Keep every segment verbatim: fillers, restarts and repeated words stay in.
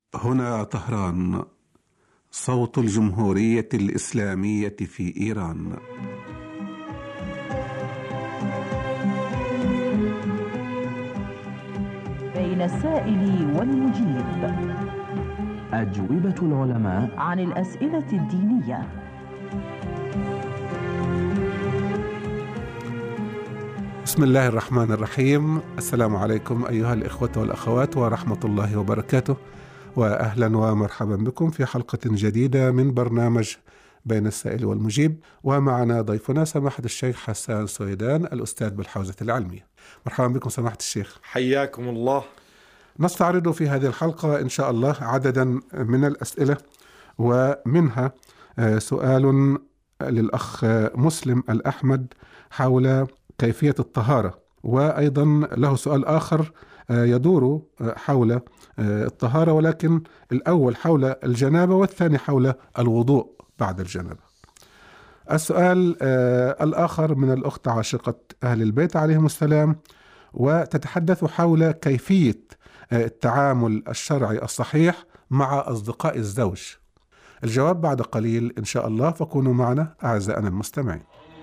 هنا طهران، صوت الجمهورية الإسلامية في إيران. بين السائل والمجيب، أجوبة العلماء عن الأسئلة الدينية. بسم الله الرحمن الرحيم. السلام عليكم أيها الإخوة والأخوات ورحمة الله وبركاته، وأهلا ومرحبا بكم في حلقة جديدة من برنامج بين السائل والمجيب، ومعنا ضيفنا سماحة الشيخ حسان سويدان الأستاذ بالحوزة العلمية. مرحبا بكم سماحة الشيخ. حياكم الله. نستعرض في هذه الحلقة إن شاء الله عددا من الأسئلة، ومنها سؤال للأخ مسلم الأحمد حول كيفية الطهارة، وأيضا له سؤال آخر يدور حول الطهارة، ولكن الأول حول الجنابة والثاني حول الوضوء بعد الجنابة. السؤال الآخر من الأخت عاشقة أهل البيت عليهم السلام، وتتحدث حول كيفية التعامل الشرعي الصحيح مع أصدقاء الزوج. الجواب بعد قليل إن شاء الله، فكونوا معنا أعزائنا المستمعين.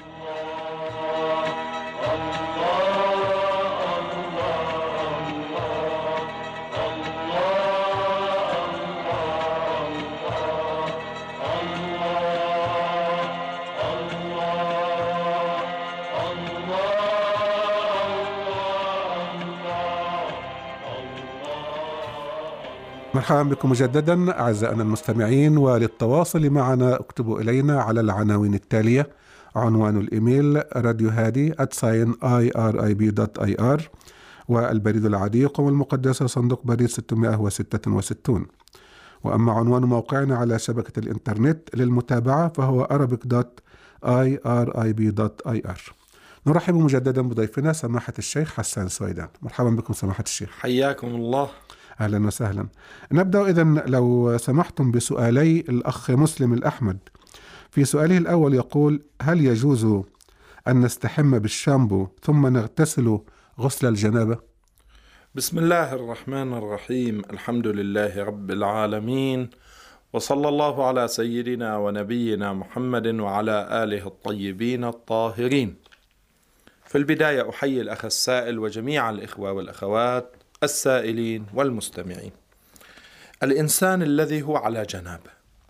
مرحبا بكم مجددا أعزائنا المستمعين، وللتواصل معنا اكتبوا إلينا على العناوين التالية: عنوان الإيميل راديو هادي آت ساين آي آر آي بي دوت آي آر، والبريد العادي قم المقدسة صندوق بريد ستمائة وستة وستين، وأما عنوان موقعنا على شبكة الإنترنت للمتابعة فهو أرابيك دوت آي آر آي بي دوت آي آر. نرحب مجددا بضيفنا سماحة الشيخ حسان سويدان. مرحبا بكم سماحة الشيخ. حياكم الله. أهلا وسهلا. نبدأ إذن لو سمحتم بسؤالي الأخ مسلم الأحمد. في سؤاله الأول يقول: هل يجوز أن نستحم بالشامبو ثم نغتسل غسل الجنابة؟ بسم الله الرحمن الرحيم. الحمد لله رب العالمين، وصلى الله على سيدنا ونبينا محمد وعلى آله الطيبين الطاهرين. في البداية أحيي الأخ السائل وجميع الإخوة والأخوات السائلين والمستمعين. الإنسان الذي هو على جنابه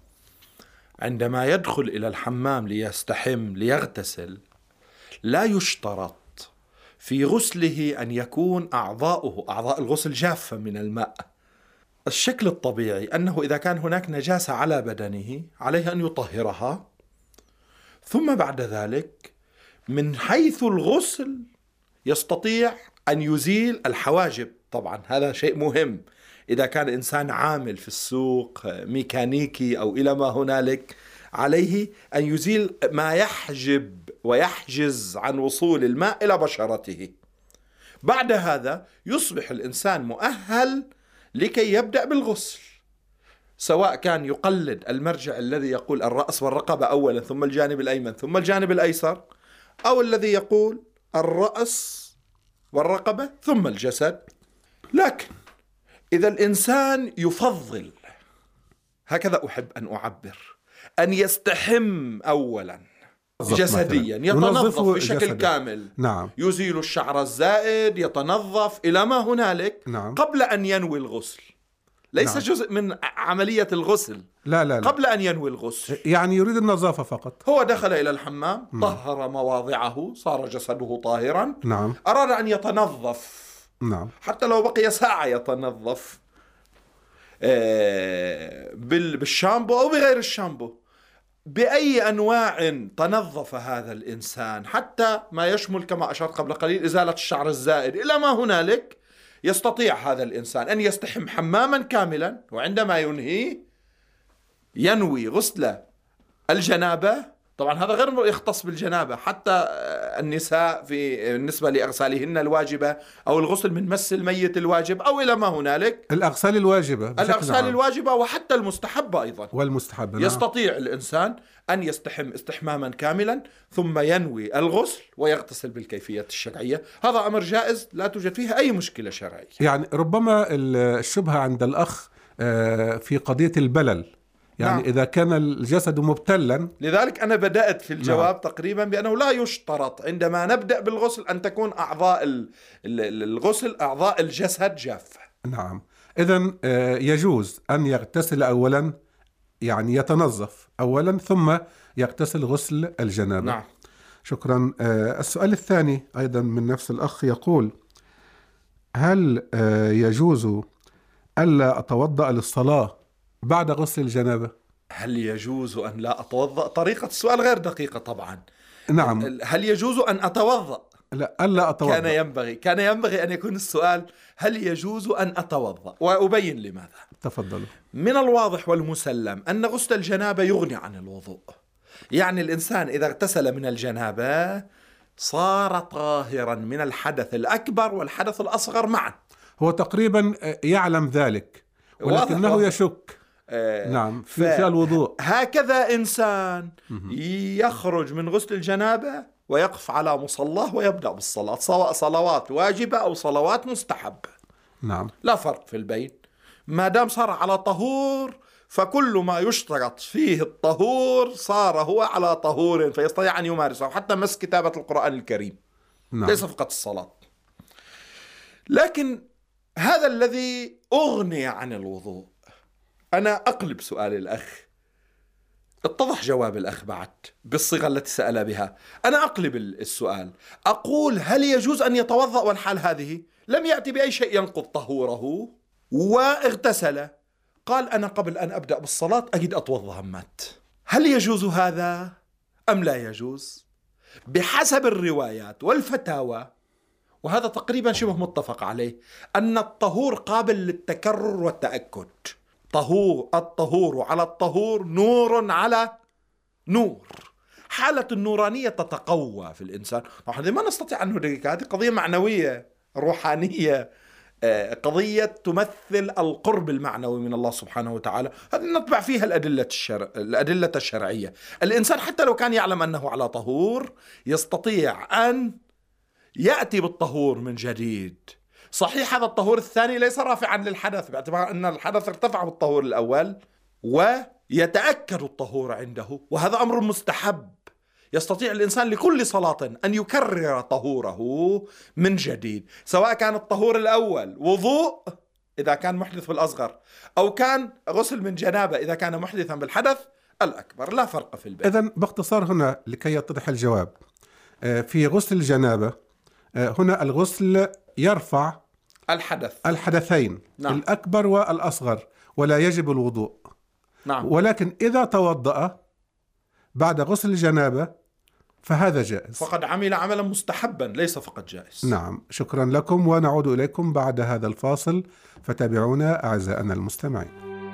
عندما يدخل إلى الحمام ليستحم ليغتسل، لا يشترط في غسله أن يكون أعضاؤه أعضاء الغسل جافة من الماء. الشكل الطبيعي أنه إذا كان هناك نجاسة على بدنه عليه أن يطهرها، ثم بعد ذلك من حيث الغسل يستطيع أن يزيل الحواجب. طبعا هذا شيء مهم. إذا كان إنسان عامل في السوق ميكانيكي أو إلى ما هنالك، عليه أن يزيل ما يحجب ويحجز عن وصول الماء إلى بشرته. بعد هذا يصبح الإنسان مؤهل لكي يبدأ بالغسل، سواء كان يقلد المرجع الذي يقول الرأس والرقبة أولا ثم الجانب الأيمن ثم الجانب الأيسر، أو الذي يقول الرأس والرقبة ثم الجسد. لكن إذا الإنسان يفضل، هكذا أحب أن أعبر، أن يستحم أولا جسديا، يتنظف بشكل جسدي. كامل. نعم. يزيل الشعر الزائد، يتنظف إلى ما هنالك. نعم. قبل أن ينوي الغسل، ليس نعم. جزء من عملية الغسل. لا لا لا. قبل أن ينوي الغسل، يعني يريد النظافة فقط. هو دخل إلى الحمام، م. طهر مواضعه، صار جسده طاهرا. نعم. أراد أن يتنظف. نعم. حتى لو بقي ساعة يتنظف بالشامبو أو بغير الشامبو، بأي أنواع تنظف هذا الإنسان، حتى ما يشمل كما أشرت قبل قليل إزالة الشعر الزائد إلى ما هنالك، يستطيع هذا الإنسان أن يستحم حماما كاملا، وعندما ينهي ينوي غسل الجنابة. طبعا هذا غير يختص بالجنابة، حتى النساء في بالنسبة لأغسالهن الواجبة أو الغسل من مس الميت الواجب أو إلى ما هنالك، الأغسال الواجبة الأغسال عام. الواجبة وحتى المستحبة أيضا والمستحبة. يستطيع نعم. الإنسان أن يستحم استحماما كاملا ثم ينوي الغسل ويغتسل بالكيفية الشرعية. هذا أمر جائز لا توجد فيه أي مشكلة شرعية. يعني ربما الشبهة عند الأخ في قضية البلل، يعني نعم. إذا كان الجسد مبتلا. لذلك أنا بدأت في الجواب نعم. تقريبا بأنه لا يشترط عندما نبدأ بالغسل أن تكون أعضاء الغسل أعضاء الجسد جافة. نعم، إذن يجوز أن يغتسل أولا، يعني يتنظف أولا ثم يغتسل غسل الجنابة. نعم. شكرا. السؤال الثاني أيضا من نفس الأخ يقول: هل يجوز ألا أتوضأ للصلاة بعد غسل الجنابة؟ هل يجوز أن لا أتوضأ؟ طريقة السؤال غير دقيقة طبعا. نعم. هل يجوز أن أتوضأ؟ لا، ألا أتوضأ. كان ينبغي كان ينبغي أن يكون السؤال هل يجوز أن أتوضأ، وأبين لماذا. تفضلوا. من الواضح والمسلم أن غسل الجنابة يغني عن الوضوء. يعني الإنسان إذا اغتسل من الجنابة صار طاهرا من الحدث الأكبر والحدث الأصغر معا. هو تقريبا يعلم ذلك ولكنه يشك. آه نعم في, في الوضوء. هكذا إنسان يخرج من غسل الجنابة ويقف على مصلاه ويبدأ بالصلاة، سواء صلوات واجبة أو صلوات مستحبة. نعم، لا فرق في البين، ما دام صار على طهور فكل ما يشترط فيه الطهور صار هو على طهور فيستطيع أن يمارسه، حتى مس كتابة القرآن الكريم. نعم. ليس فقط الصلاة. لكن هذا الذي أغني عن الوضوء. أنا أقلب سؤال الأخ، اتضح جواب الأخ بعد بالصيغة التي سأل بها. أنا أقلب السؤال، أقول هل يجوز أن يتوضأ والحال هذه لم يأتي بأي شيء ينقض طهوره واغتسل، قال أنا قبل أن أبدأ بالصلاة أجد أتوضأ همات. هل يجوز هذا أم لا يجوز؟ بحسب الروايات والفتاوى، وهذا تقريبا شبه متفق عليه، أن الطهور قابل للتكرر والتأكد. طهور الطهور على الطهور نور على نور. حالة النورانية تتقوى في الإنسان. نحن ما نستطيع أن ندرك، هذه قضية معنوية روحانية، قضية تمثل القرب المعنوي من الله سبحانه وتعالى. هذه نتبع فيها الأدلة الشرع... الأدلة الشرعية. الإنسان حتى لو كان يعلم أنه على طهور يستطيع أن يأتي بالطهور من جديد. صحيح هذا الطهور الثاني ليس رافعا للحدث باعتبار أن الحدث ارتفع بالطهور الأول، ويتأكد الطهور عنده، وهذا أمر مستحب. يستطيع الإنسان لكل صلاة أن يكرر طهوره من جديد، سواء كان الطهور الأول وضوء إذا كان محدث بالأصغر، أو كان غسل من جنابة إذا كان محدثا بالحدث الأكبر، لا فرق في البيت. إذن باختصار هنا لكي يتضح الجواب، في غسل الجنابة هنا الغسل يرفع الحدث الحدثين. نعم. الأكبر والأصغر، ولا يجب الوضوء. نعم. ولكن إذا توضأ بعد غسل الجنابة فهذا جائز، فقد عمل عملا مستحبا ليس فقط جائز. نعم. شكرا لكم، ونعود إليكم بعد هذا الفاصل، فتابعونا أعزائنا المستمعين.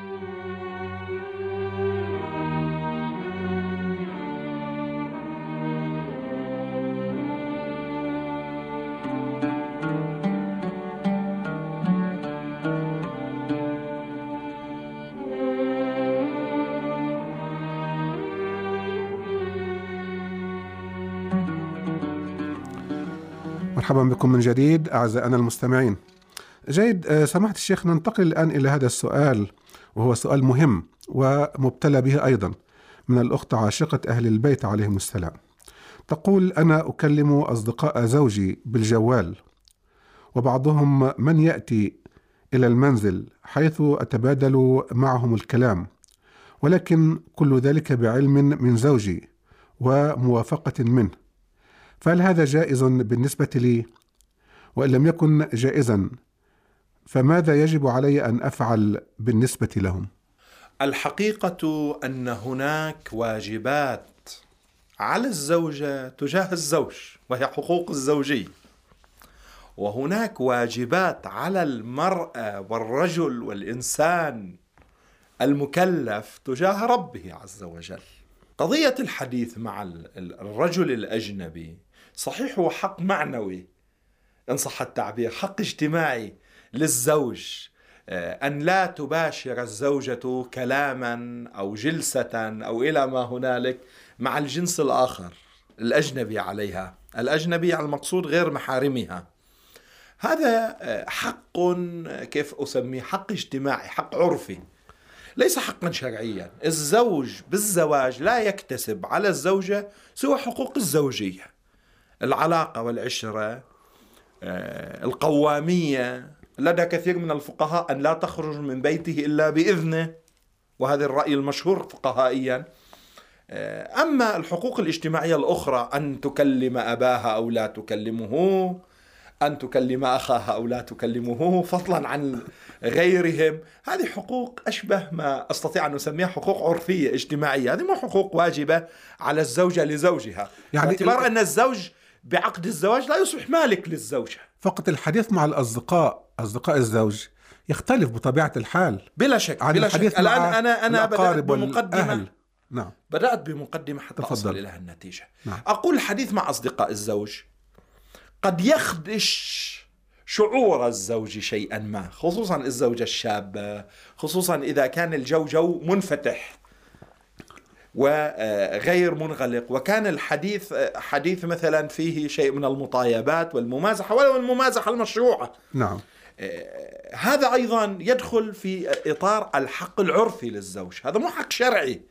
مرحبا بكم من جديد أعزائنا المستمعين. جيد، سماحة الشيخ، ننتقل الآن إلى هذا السؤال، وهو سؤال مهم ومبتلى به أيضا، من الأخت عاشقة أهل البيت عليهم السلام. تقول: أنا أكلم أصدقاء زوجي بالجوال، وبعضهم من يأتي إلى المنزل حيث أتبادل معهم الكلام، ولكن كل ذلك بعلم من زوجي وموافقة منه، فهل هذا جائز بالنسبة لي؟ وإن لم يكن جائزا فماذا يجب علي أن أفعل بالنسبة لهم؟ الحقيقة أن هناك واجبات على الزوجة تجاه الزوج، وهي حقوق الزوجية، وهناك واجبات على المرأة والرجل والإنسان المكلف تجاه ربه عز وجل. قضية الحديث مع الرجل الأجنبي صحيح هو حق معنوي إن صح التعبير، حق اجتماعي للزوج، أن لا تباشر الزوجة كلاما أو جلسة أو إلى ما هنالك مع الجنس الآخر الأجنبي عليها. الأجنبي على المقصود غير محارمها. هذا حق، كيف أسميه، حق اجتماعي، حق عرفي، ليس حقا شرعيا. الزوج بالزواج لا يكتسب على الزوجة سوى حقوق الزوجية، العلاقة والعشرة، القوامية. لدى كثير من الفقهاء أن لا تخرج من بيته إلا بإذنه، وهذا الرأي المشهور فقهائيا. أما الحقوق الاجتماعية الأخرى، أن تكلم أباها أو لا تكلمه، أن تكلم أخاها أو لا تكلمه، فضلا عن غيرهم، هذه حقوق أشبه ما أستطيع أن أسميها حقوق عرفية اجتماعية. هذه مو حقوق واجبة على الزوجة لزوجها، يعني باعتبار أن الزوج بعقد الزواج لا يصبح مالك للزوجة. فقط الحديث مع الأصدقاء، أصدقاء الزوج، يختلف بطبيعة الحال بلا شك عن بلا الحديث شك. الآن أنا أنا بدأت بمقدمة والأهل. نعم. بدأت بمقدمة حتى تفضل. أصل إلى النتيجة. نعم. أقول الحديث مع أصدقاء الزوج قد يخدش شعور الزوج شيئا ما، خصوصا الزوجة الشابة، خصوصا إذا كان الجو جو منفتح وغير منغلق، وكان الحديث حديث مثلا فيه شيء من المطايبات والممازحة، ولو الممازحة المشروعة. نعم. هذا أيضا يدخل في إطار الحق العرفي للزوج، هذا مو حق شرعي.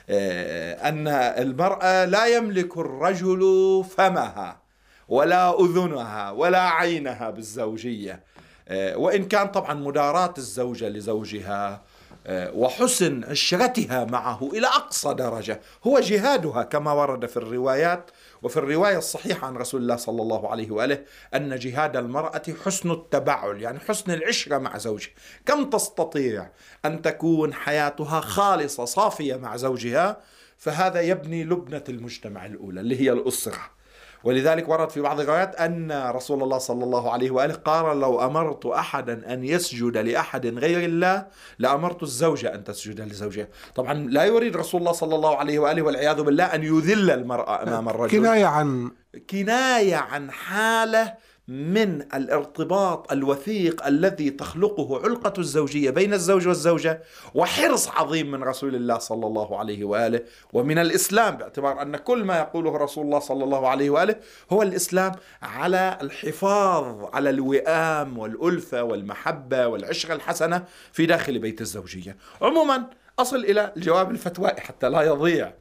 أن المرأة لا يملك الرجل فمها ولا أذنها ولا عينها بالزوجية، وإن كان طبعا مداراة الزوجة لزوجها وحسن عشرتها معه إلى أقصى درجة هو جهادها، كما ورد في الروايات وفي الرواية الصحيحة عن رسول الله صلى الله عليه وآله أن جهاد المرأة حسن التبعل، يعني حسن العشرة مع زوجها. كم تستطيع أن تكون حياتها خالصة صافية مع زوجها، فهذا يبني لبنة المجتمع الأولى اللي هي الأسرة. ولذلك ورد في بعض الروايات أن رسول الله صلى الله عليه وآله قال: لو أمرت أحدا أن يسجد لأحد غير الله لأمرت الزوجة أن تسجد لزوجها. طبعا لا يريد رسول الله صلى الله عليه وآله والعياذ بالله أن يذل المرأة أمام الرجل، كناية عن كناية عن حالة من الارتباط الوثيق الذي تخلقه علقة الزوجية بين الزوج والزوجة، وحرص عظيم من رسول الله صلى الله عليه وآله ومن الإسلام، باعتبار أن كل ما يقوله رسول الله صلى الله عليه وآله هو الإسلام على الحفاظ على الوئام والألفة والمحبة والعشرة الحسنة في داخل بيت الزوجية. عموما أصل إلى الجواب الفتوائي حتى لا يضيع.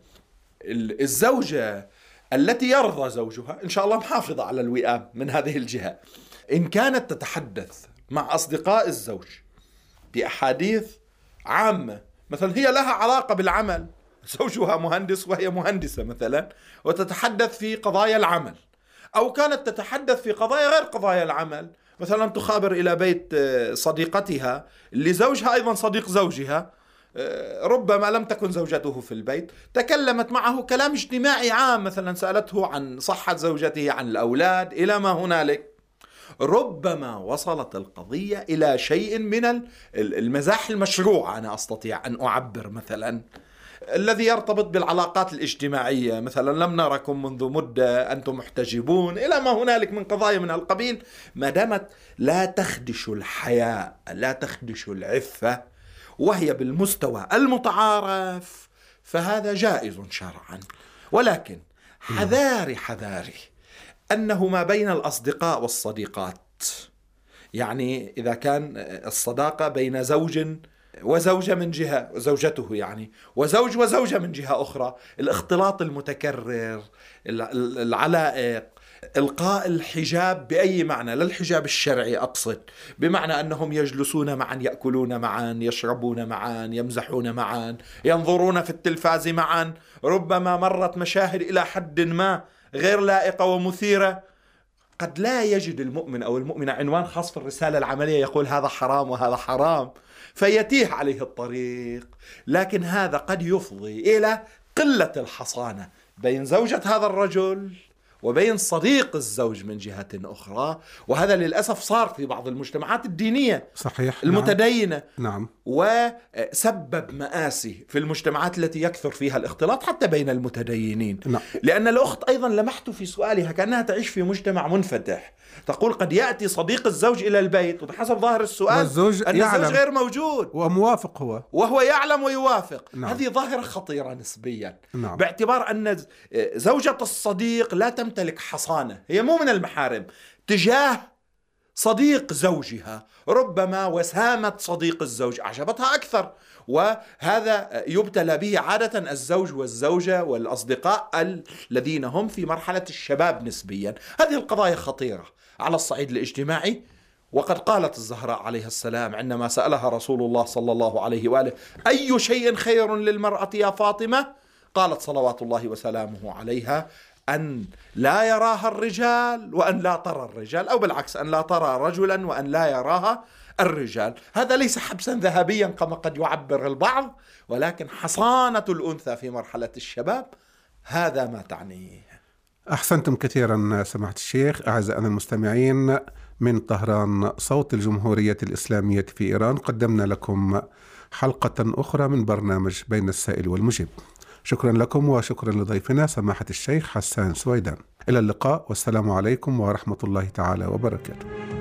الزوجة التي يرضى زوجها إن شاء الله محافظة على الوئام من هذه الجهة، إن كانت تتحدث مع أصدقاء الزوج بأحاديث عامة، مثلا هي لها علاقة بالعمل، زوجها مهندس وهي مهندسة مثلا، وتتحدث في قضايا العمل، أو كانت تتحدث في قضايا غير قضايا العمل، مثلا تخابر إلى بيت صديقتها اللي زوجها أيضا صديق زوجها، ربما لم تكن زوجته في البيت، تكلمت معه كلام اجتماعي عام، مثلا سألته عن صحة زوجته، عن الأولاد، إلى ما هنالك، ربما وصلت القضية إلى شيء من المزاح المشروع، أنا أستطيع أن أعبر مثلا، الذي يرتبط بالعلاقات الاجتماعية، مثلا لم نركم منذ مدة، أنتم محتجبون، إلى ما هنالك من قضايا من القبيل، ما دامت لا تخدش الحياء، لا تخدش العفة، وهي بالمستوى المتعارف، فهذا جائز شرعا. ولكن حذاري حذاري أنه ما بين الأصدقاء والصديقات، يعني إذا كان الصداقة بين زوج وزوجة من جهة، زوجته يعني، وزوج وزوجة من جهة أخرى، الاختلاط المتكرر، العلائق، إلقاء الحجاب بأي معنى، لا الحجاب الشرعي أقصد، بمعنى أنهم يجلسون معا، يأكلون معا، يشربون معا، يمزحون معا، ينظرون في التلفاز معا، ربما مرت مشاهد إلى حد ما غير لائقة ومثيرة، قد لا يجد المؤمن أو المؤمنة عنوان خاص في الرسالة العملية يقول هذا حرام وهذا حرام، فيتيه عليه الطريق. لكن هذا قد يفضي إلى قلة الحصانة بين زوجة هذا الرجل وبين صديق الزوج من جهة أخرى، وهذا للأسف صار في بعض المجتمعات الدينية صحيح المتدينة. نعم. وسبب مآسي في المجتمعات التي يكثر فيها الاختلاط حتى بين المتدينين. نعم. لأن الأخت أيضا لمحت في سؤالها كأنها تعيش في مجتمع منفتح، تقول قد يأتي صديق الزوج إلى البيت، وبحسب ظاهر السؤال والزوج أن يعلم الزوج غير موجود وموافق هو وهو يعلم ويوافق. نعم. هذه ظاهرة خطيرة نسبيا. نعم. باعتبار أن زوجة الصديق لا تمتلك حصانة، هي مو من المحارم تجاه صديق زوجها، ربما وسامة صديق الزوج أعجبتها أكثر، وهذا يبتلى به عادة الزوج والزوجة والأصدقاء الذين هم في مرحلة الشباب نسبيا. هذه القضايا خطيرة على الصعيد الاجتماعي. وقد قالت الزهراء عليه السلام عندما سألها رسول الله صلى الله عليه وآله: أي شيء خير للمرأة يا فاطمة؟ قالت صلوات الله وسلامه عليها: أن لا يراها الرجال وأن لا ترى الرجال، أو بالعكس أن لا ترى رجلا وأن لا يراها الرجال. هذا ليس حبسا ذهبيا كما قد يعبر البعض، ولكن حصانة الأنثى في مرحلة الشباب، هذا ما تعنيه. أحسنتم كثيرا سماحة الشيخ. أعزائنا المستمعين، من طهران صوت الجمهورية الإسلامية في إيران قدمنا لكم حلقة أخرى من برنامج بين السائل والمجيب. شكرا لكم وشكرا لضيفنا سماحة الشيخ حسان سويدان. إلى اللقاء والسلام عليكم ورحمة الله تعالى وبركاته.